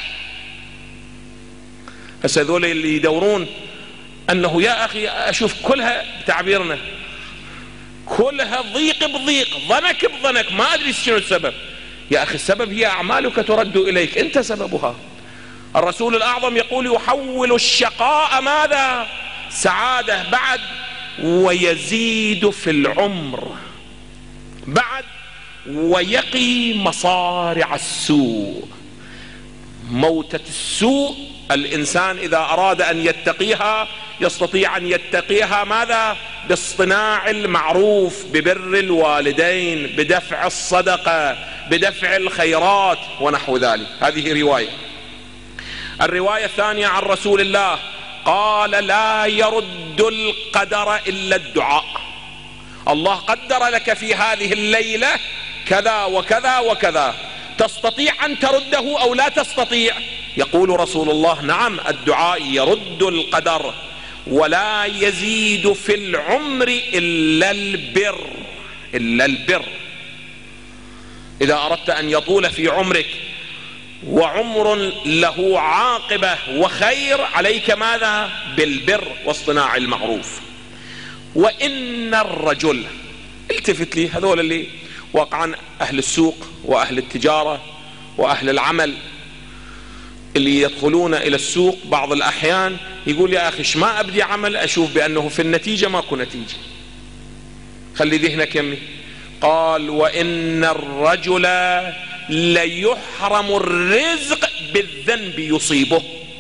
هسه هذول اللي يدورون أنه يا أخي أشوف كلها بتعبيرنا كلها ضيق بضيق، ضنك بضنك، ما أدري شنو السبب. يا أخي السبب هي أعمالك ترد إليك، أنت سببها. الرسول الأعظم يقول يحول الشقاء ماذا؟ سعادة. بعد ويزيد في العمر، بعد ويقي مصارع السوء. موتة السوء الإنسان إذا أراد أن يتقيها يستطيع أن يتقيها ماذا؟ باصطناع المعروف، ببر الوالدين، بدفع الصدقة، بدفع الخيرات ونحو ذلك. هذه رواية. الرواية الثانية عن رسول الله قال لا يرد القدر إلا الدعاء. الله قدر لك في هذه الليلة كذا وكذا وكذا، تستطيع أن ترده أو لا تستطيع؟ يقول رسول الله نعم، الدعاء يرد القدر. ولا يزيد في العمر إلا البر، إلا البر. إذا أردت أن يطول في عمرك وعمر له عاقبة وخير، عليك ماذا؟ بالبر واصطناع المعروف. وإن الرجل، التفت لي، هذول اللي واقعا أهل السوق وأهل التجارة وأهل العمل اللي يدخلون إلى السوق بعض الأحيان يقول يا أخي ما أبدي عمل أشوف بأنه في النتيجة ماكو نتيجة. خلي ذهنك يمي. قال وإن الرجل ليحرم الرزق بالذنب يصيبه.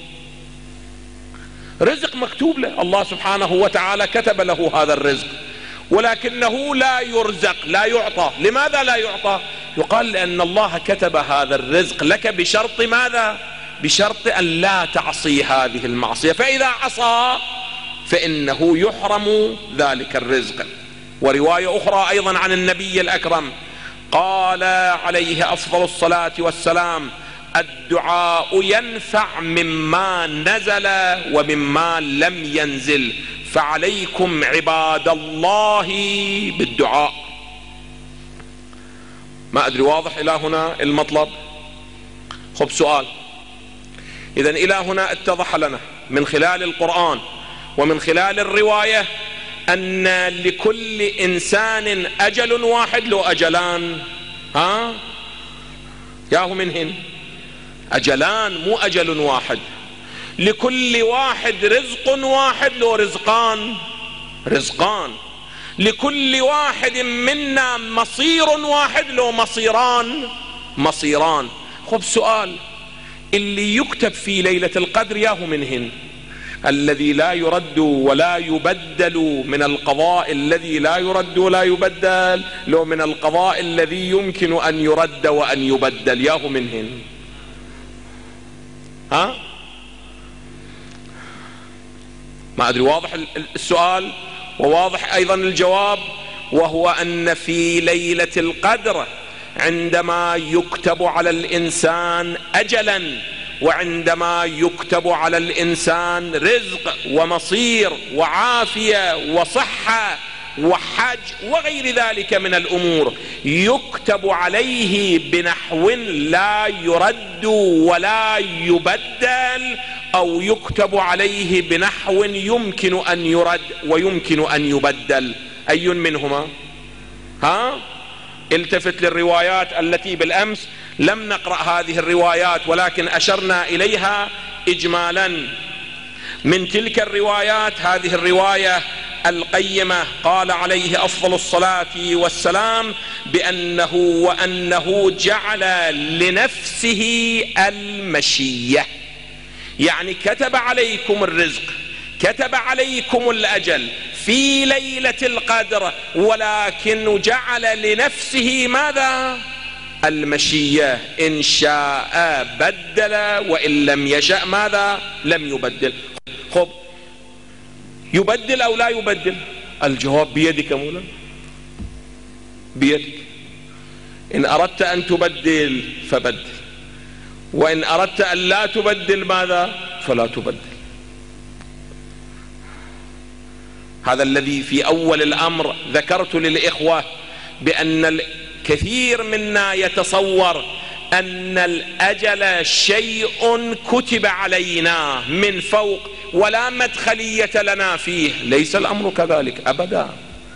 رزق مكتوب له، الله سبحانه وتعالى كتب له هذا الرزق، ولكنه لا يرزق، لا يعطى. لماذا لا يعطى؟ يقال لأن الله كتب هذا الرزق لك بشرط ماذا؟ بشرط أن لا تعصي هذه المعصية، فإذا عصى فإنه يحرم ذلك الرزق. ورواية أخرى أيضا عن النبي الأكرم قال عليه أفضل الصلاة والسلام الدعاء ينفع مما نزل ومما لم ينزل، فعليكم عباد الله بالدعاء. ما أدري واضح إلى هنا المطلب؟ خب سؤال، إذن إلى هنا اتضح لنا من خلال القرآن ومن خلال الرواية أن لكل إنسان أجل واحد لو أجلان. ها ياهو منهن أجلان مو أجل واحد. لكل واحد رزق واحد لو رزقان رزقان. لكل واحد منا مصير واحد لو مصيران مصيران. خب سؤال، اللي يكتب في ليلة القدر ياهو منهن الذي لا يرد ولا يبدل من القضاء الذي لا يرد ولا يبدل لو من القضاء الذي يمكن أن يرد وأن يبدل ياهو منهن. ها ما أدري واضح السؤال وواضح أيضا الجواب، وهو أن في ليلة القدر عندما يكتب على الإنسان أجلا وعندما يكتب على الإنسان رزق ومصير وعافية وصحة وحج وغير ذلك من الأمور، يكتب عليه بنحو لا يرد ولا يبدل، أو يكتب عليه بنحو يمكن أن يرد ويمكن أن يبدل. أي منهما؟ ها التفت للروايات التي بالأمس لم نقرأ هذه الروايات ولكن أشرنا إليها إجمالا. من تلك الروايات هذه الرواية القيمة قال عليه أفضل الصلاة والسلام بأنه وأنه جعل لنفسه المشية، يعني كتب عليكم الرزق، كتب عليكم الأجل في ليلة القدر، ولكن جعل لنفسه ماذا؟ المشية. إن شاء بدل وإن لم يشأ ماذا؟ لم يبدل. خب يبدل أو لا يبدل؟ الجواب بيدك مولانا، بيدك. إن أردت أن تبدل فبدل، وإن أردت أن لا تبدل ماذا؟ فلا تبدل. هذا الذي في أول الأمر ذكرت للإخوة بأن الكثير منا يتصور أن الأجل شيء كتب علينا من فوق ولا مدخلية لنا فيه. ليس الأمر كذلك أبدا.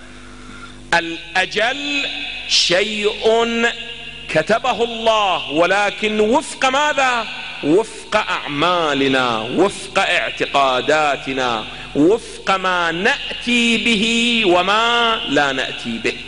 الأجل شيء كتبه الله، ولكن وفق ماذا؟ وفق أعمالنا، وفق اعتقاداتنا، وفق ما نأتي به وما لا نأتي به.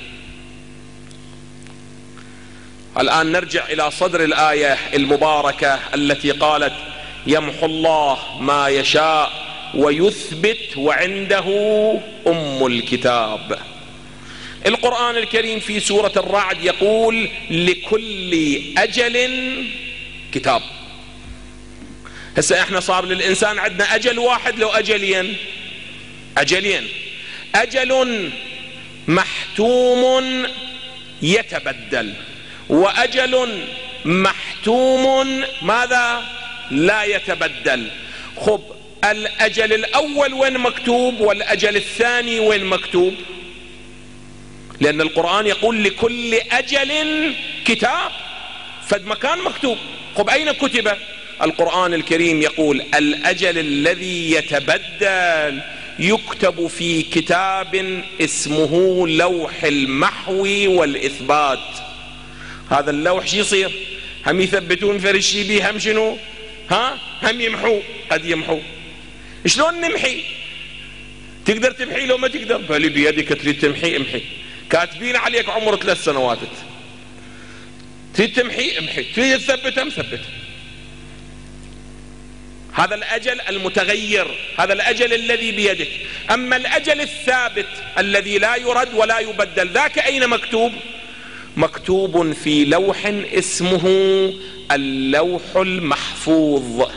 الآن نرجع إلى صدر الآية المباركة التي قالت يمحو الله ما يشاء ويثبت وعنده أم الكتاب. القرآن الكريم في سورة الرعد يقول لكل أجل كتاب. هسه احنا صار للإنسان عندنا أجل واحد لو أجلين، أجلين، أجل محتوم يتبدل، وأجل محتوم ماذا؟ لا يتبدل. خب الأجل الأول وين مكتوب والأجل الثاني وين مكتوب؟ لأن القرآن يقول لكل أجل كتاب، فد مكان مكتوب. خب أين كتب؟ القرآن الكريم يقول الأجل الذي يتبدل يكتب في كتاب اسمه لوح المحو والإثبات. هذا اللوح شو يصير؟ هم يثبتون فرشي بيه، هم شنو؟ ها هم يمحو. قد يمحو. شلون نمحي؟ تقدر تمحي لو ما تقدر؟ فلي بيدك تريد تمحي امحي. كاتبين عليك عمر ثلاث سنوات، تريد تمحي امحي، تريد تثبت مثبت. هذا الأجل المتغير، هذا الأجل الذي بيدك. أما الأجل الثابت الذي لا يرد ولا يبدل ذاك أين مكتوب؟ مكتوب في لوح اسمه اللوح المحفوظ.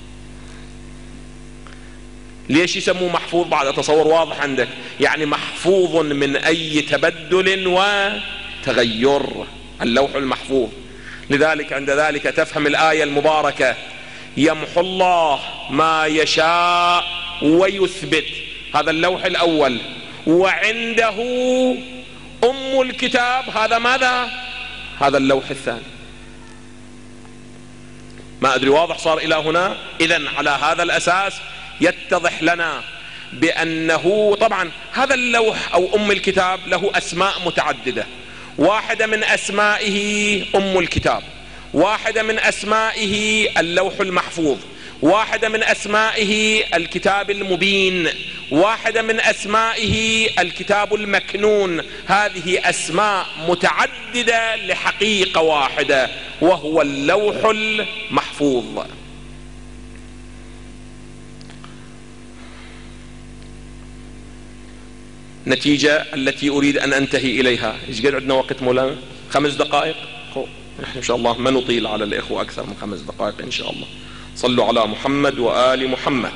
ليش يسموه محفوظ؟ بعد تصور واضح عندك، يعني محفوظ من أي تبدل وتغير، اللوح المحفوظ. لذلك عند ذلك تفهم الآية المباركة يمحو الله ما يشاء ويثبت، هذا اللوح الأول، وعنده أم الكتاب، هذا ماذا؟ هذا اللوح الثاني. ما أدري واضح صار إلى هنا؟ إذن على هذا الأساس يتضح لنا بأنه طبعا هذا اللوح أو أم الكتاب له أسماء متعددة. واحدة من أسمائه أم الكتاب، واحدة من أسمائه اللوح المحفوظ، واحدة من أسمائه الكتاب المبين، واحدة من أسمائه الكتاب المكنون. هذه أسماء متعددة لحقيقة واحدة وهو اللوح المحفوظ. نتيجة التي أريد أن أنتهي إليها، إيش قد عندنا وقت مولانا؟ خمس دقائق. إن شاء الله ما نطيل على الإخوة أكثر من خمس دقائق إن شاء الله. صلوا على محمد وآل محمد.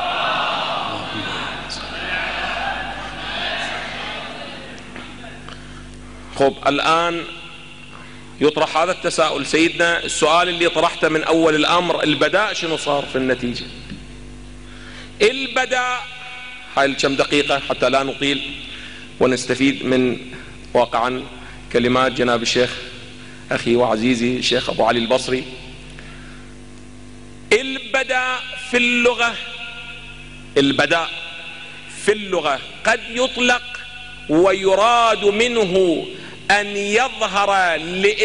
خب الآن يطرح هذا التساؤل. سيدنا السؤال اللي طرحته من أول الأمر، البداء شنو صار في النتيجة؟ البداء هاي الكم دقيقة حتى لا نطيل ونستفيد من واقعا كلمات جناب الشيخ أخي وعزيزي الشيخ أبو علي البصري. البداء في اللغة، البداء في اللغة قد يطلق ويراد منه أن يظهر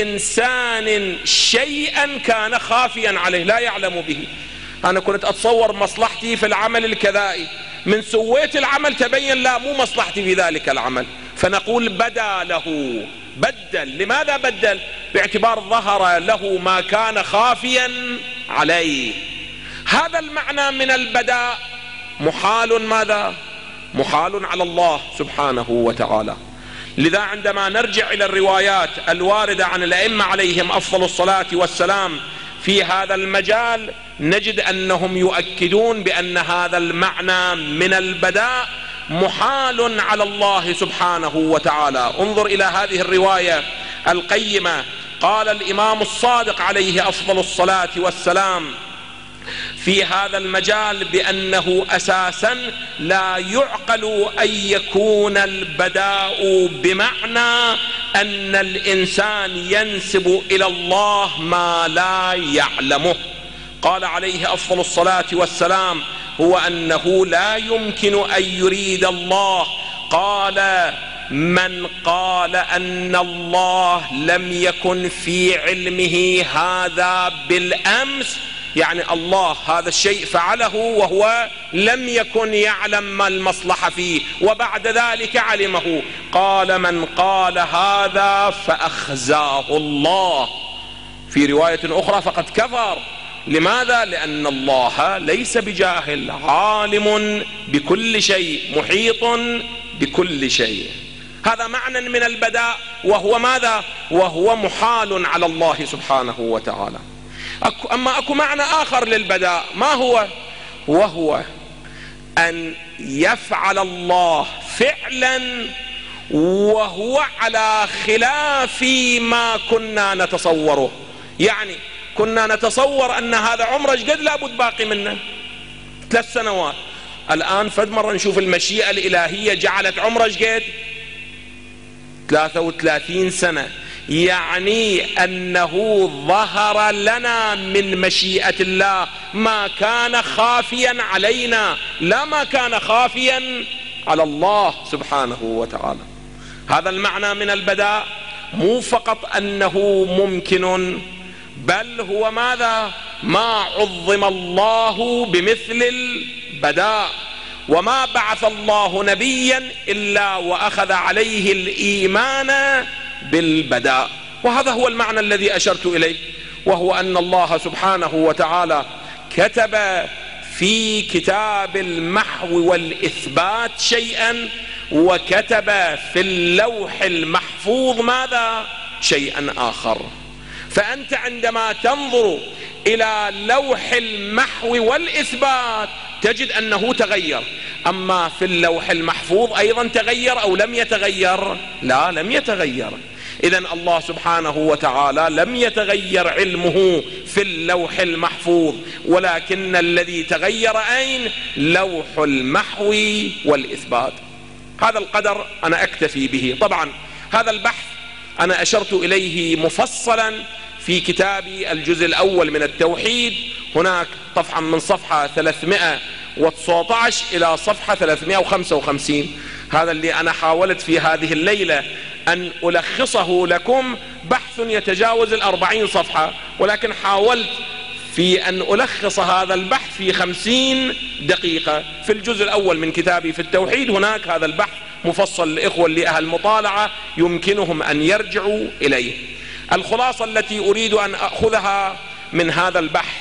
لإنسان شيئا كان خافيا عليه لا يعلم به. أنا كنت أتصور مصلحتي في العمل الكذائي، من سويت العمل تبين لا مو مصلحتي في ذلك العمل، فنقول بدا له، بدل. لماذا بدل؟ باعتبار ظهر له ما كان خافيا عليه. هذا المعنى من البداء محال ماذا؟ محال على الله سبحانه وتعالى. لذا عندما نرجع إلى الروايات الواردة عن الأئمة عليهم أفضل الصلاة والسلام في هذا المجال نجد أنهم يؤكدون بأن هذا المعنى من البداء محال على الله سبحانه وتعالى. انظر إلى هذه الرواية القيمة. قال الإمام الصادق عليه أفضل الصلاة والسلام في هذا المجال بأنه أساسا لا يعقل أن يكون البداء بمعنى أن الإنسان ينسب إلى الله ما لا يعلمه. قال عليه أفضل الصلاة والسلام هو أنه لا يمكن أن يريد الله. قال من قال أن الله لم يكن في علمه هذا بالأمس، يعني الله هذا الشيء فعله وهو لم يكن يعلم ما المصلحة فيه وبعد ذلك علمه. قال من قال هذا فأخزاه الله. في رواية أخرى فقد كفر. لماذا؟ لأن الله ليس بجاهل، عالم بكل شيء، محيط بكل شيء. هذا معنى من البداء وهو ماذا؟ وهو محال على الله سبحانه وتعالى. أكو أما أكو معنى آخر للبداء، ما هو؟ وهو أن يفعل الله فعلا وهو على خلاف ما كنا نتصوره. يعني كنا نتصور أن هذا عمره قد لابد باقي منه ثلاث سنوات، الآن فد مرة نشوف المشيئة الإلهية جعلت عمره قد ثلاثة وثلاثين سنة. يعني أنه ظهر لنا من مشيئة الله ما كان خافيا علينا لا ما كان خافيا على الله سبحانه وتعالى. هذا المعنى من البداء مو فقط أنه ممكن، بل هو ماذا؟ ما عظم الله بمثل البداء. وما بعث الله نبيا إلا وأخذ عليه الإيمان بالبداء. وهذا هو المعنى الذي أشرت إليه، وهو أن الله سبحانه وتعالى كتب في كتاب المحو والإثبات شيئا، وكتب في اللوح المحفوظ ماذا؟ شيئا آخر. فأنت عندما تنظر إلى لوح المحو والإثبات تجد أنه تغير، أما في اللوح المحفوظ أيضا تغير أو لم يتغير؟ لا، لم يتغير. إذن الله سبحانه وتعالى لم يتغير علمه في اللوح المحفوظ، ولكن الذي تغير أين؟ لوح المحو والإثبات. هذا القدر أنا أكتفي به. طبعا هذا البحث أنا أشرت إليه مفصلا في كتابي الجزء الأول من التوحيد، هناك طبعا من صفحة ثلاثمائة وتسعة عشر إلى صفحة ثلاثمائة وخمسة وخمسين. هذا اللي أنا حاولت في هذه الليلة أن ألخصه لكم، بحث يتجاوز الأربعين صفحة، ولكن حاولت في أن ألخص هذا البحث في خمسين دقيقة. في الجزء الأول من كتابي في التوحيد هناك هذا البحث مفصل لإخوة اللي أهل مطالعة يمكنهم أن يرجعوا إليه. الخلاصة التي أريد أن أخذها من هذا البحث،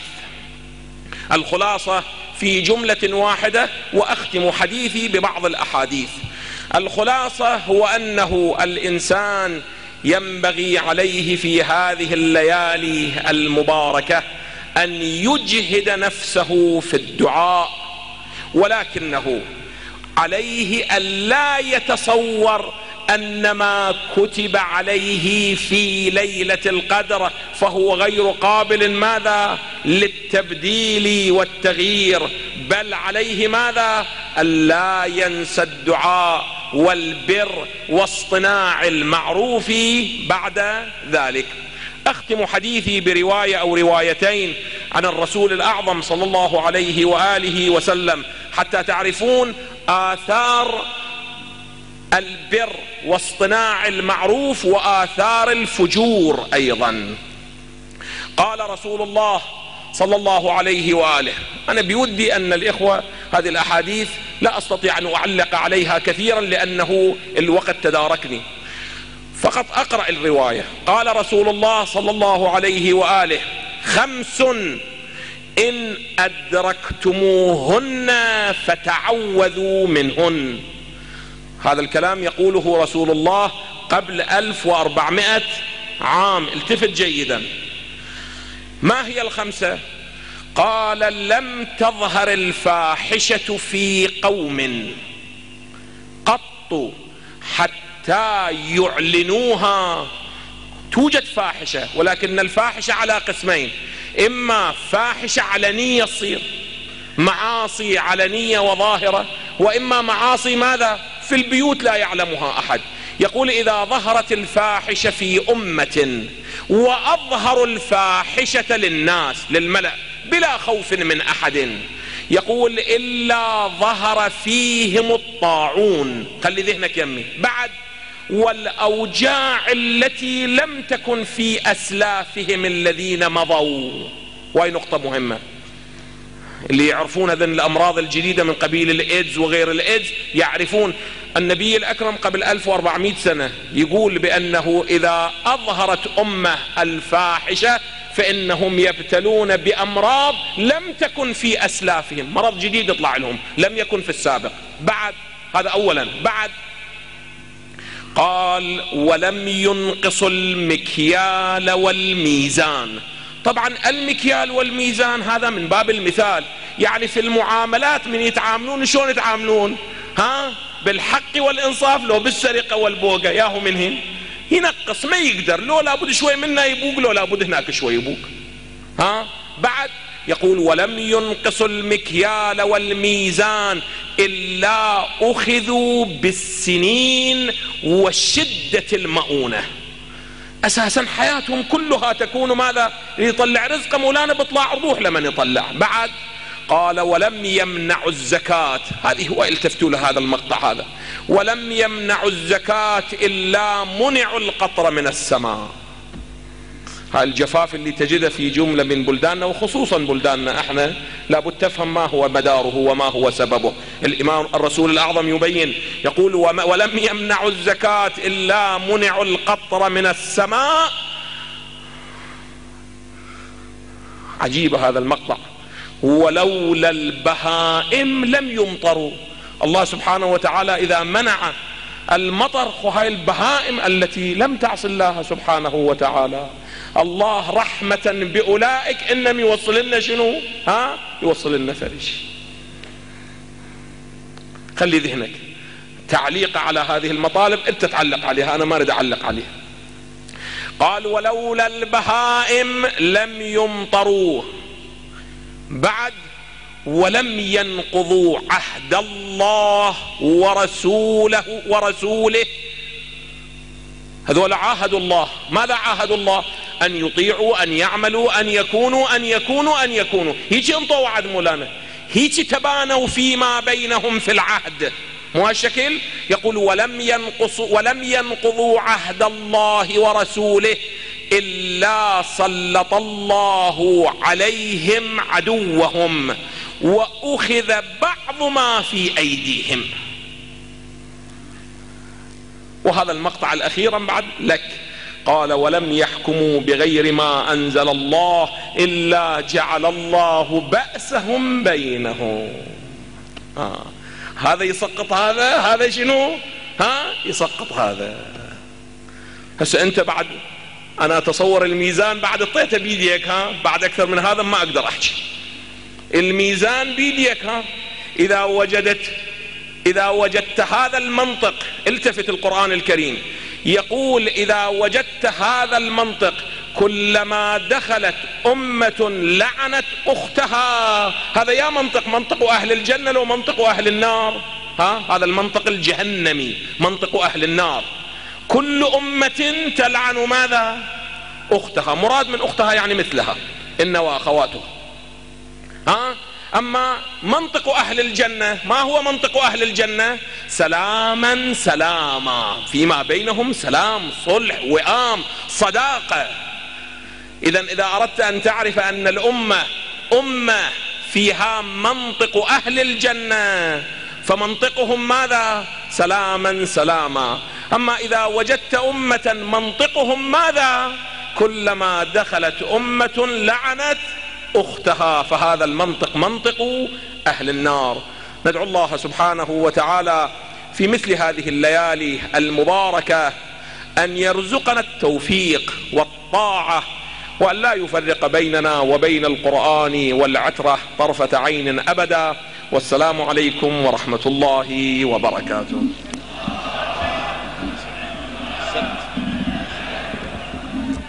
الخلاصة في جملة واحدة، وأختم حديثي ببعض الأحاديث. الخلاصة هو أنه الإنسان ينبغي عليه في هذه الليالي المباركة أن يجهد نفسه في الدعاء، ولكنه عليه أن لا يتصور أن ما كتب عليه في ليلة القدر فهو غير قابل ماذا للتبديل والتغيير، بل عليه ماذا أن لا ينسى الدعاء والبر واصطناع المعروف بعد ذلك. أختم حديثي برواية أو روايتين عن الرسول الأعظم صلى الله عليه وآله وسلم حتى تعرفون آثار البر واصطناع المعروف وآثار الفجور أيضا. قال رسول الله صلى الله عليه وآله، أنا بودي أن الإخوة هذه الأحاديث لا أستطيع أن أعلق عليها كثيرا لأنه الوقت تداركني، فقط أقرأ الرواية. قال رسول الله صلى الله عليه وآله: خمس إن أدركتموهن فتعوذوا منهن. هذا الكلام يقوله رسول الله قبل ألف وأربعمائة عام. التفت جيدا. ما هي الخمسة؟ قال: لم تظهر الفاحشة في قوم قط حتى يعلنوها. توجد فاحشة، ولكن الفاحشة على قسمين: إما فاحشة علنية تصير، معاصي علنية وظاهرة، وإما معاصي ماذا في البيوت لا يعلمها أحد. يقول: إذا ظهرت الفاحشة في أمة وأظهروا الفاحشة للناس للملأ بلا خوف من أحد، يقول: إلا ظهر فيهم الطاعون. خلي ذهنك يمي بعد: والأوجاع التي لم تكن في أسلافهم الذين مضوا. وهي نقطة مهمة، اللي يعرفون هذه الأمراض الجديدة من قبيل الإيدز وغير الإيدز يعرفون النبي الأكرم قبل ألف وأربعمائة سنة يقول بأنه إذا أظهرت أمة الفاحشة فإنهم يبتلون بأمراض لم تكن في أسلافهم، مرض جديد يطلع لهم لم يكن في السابق. بعد هذا أولا. بعد قال: ولم ينقصوا المكيال والميزان. طبعا المكيال والميزان هذا من باب المثال، يعني في المعاملات من يتعاملون شلون يتعاملون؟ ها بالحق والإنصاف، لو بالسرقة والبوقة ياهو منهن ينقص ما يقدر، لو لابد شوي منا يبوق، لو لابد هناك شوي يبوق. ها بعد يقول: ولم ينقصوا المكيال والميزان إلا أخذوا بالسنين وشدة المؤونة. أساسا حياتهم كلها تكون ماذا؟ يطلع رزق مولانا بيطلع روح لمن يطلع. بعد قال: ولم يمنعوا الزكاة. هذه هو التفتوا لهذا المقطع هذا: ولم يمنعوا الزكاة إلا منعوا القطر من السماء. هاي الجفاف اللي تجده في جملة من بلداننا وخصوصا بلداننا احنا لابد تفهم ما هو مداره وما هو سببه. الإمام الرسول الأعظم يبين يقول: ولم يمنعوا الزكاة إلا منعوا القطر من السماء. عجيب هذا المقطع. ولولا البهائم لم يمطروا. الله سبحانه وتعالى إذا منع المطر، هاي البهائم التي لم تعص الله سبحانه وتعالى، الله رحمة بأولئك إنما يوصل لنا شنو؟ ها يوصل لنا فرج. خلي ذهنك تعليق على هذه المطالب انت تعلق عليها، انا ما اريد اعلق عليها. قال: ولولا البهائم لم يمطروا. بعد: ولم ينقضوا عهد الله ورسوله ورسوله. هذول عاهدوا الله. ماذا عاهدوا الله؟ أن يطيعوا، أن يعملوا، أن يكونوا أن يكونوا أن يكونوا. هيك انطوا وعد مولانا، هيك تبانوا فيما بينهم في العهد، مو هالشكل. يقول ولم ينقصوا ولم ينقضوا عهد الله ورسوله إلا سلط الله عليهم عدوهم وأخذ بعض ما في أيديهم. وهذا المقطع الأخير بعد لك، قال ولم يحكموا بغير ما أنزل الله إلا جعل الله بأسهم بينهم. آه. هذا يسقط هذا، هذا شنو؟ ها يسقط هذا. هسه أنت بعد، أنا أتصور الميزان بعد اطيته بيديك، ها بعد أكثر من هذا ما أقدر أحكي. الميزان بيديك، ها إذا وجدت إذا وجدت هذا المنطق، التفت القرآن الكريم يقول إذا وجدت هذا المنطق كلما دخلت أمة لعنت أختها، هذا يا منطق منطق أهل الجنة لو منطق أهل النار؟ ها هذا المنطق الجهنمي، منطق أهل النار. كل أمة تلعن ماذا؟ أختها. مراد من أختها يعني مثلها، إن وأخواته. ها أما منطق أهل الجنة، ما هو منطق أهل الجنة؟ سلاما سلاما، فيما بينهم سلام، صلح، وئام، صداقة. إذا إذا أردت أن تعرف أن الأمة أمة فيها منطق أهل الجنة فمنطقهم ماذا؟ سلاما سلاما. أما إذا وجدت أمة منطقهم ماذا؟ كلما دخلت أمة لعنت أختها، فهذا المنطق منطق أهل النار. ندعو الله سبحانه وتعالى في مثل هذه الليالي المباركة أن يرزقنا التوفيق والطاعة، وأن لا يفرق بيننا وبين القرآن والعترة طرفة عين أبدا. والسلام عليكم ورحمة الله وبركاته.